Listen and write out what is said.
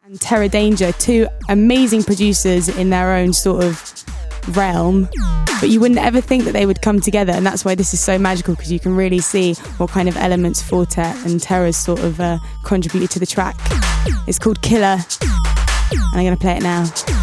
and Terra Danger, two amazing producers in their own sort of realm, but you wouldn't ever think that they would come together, and that's why this is so magical, because you can really see what kind of elements Fortet and Terra's sort of contributed to the track. It's called Killer, and I'm going to play it now.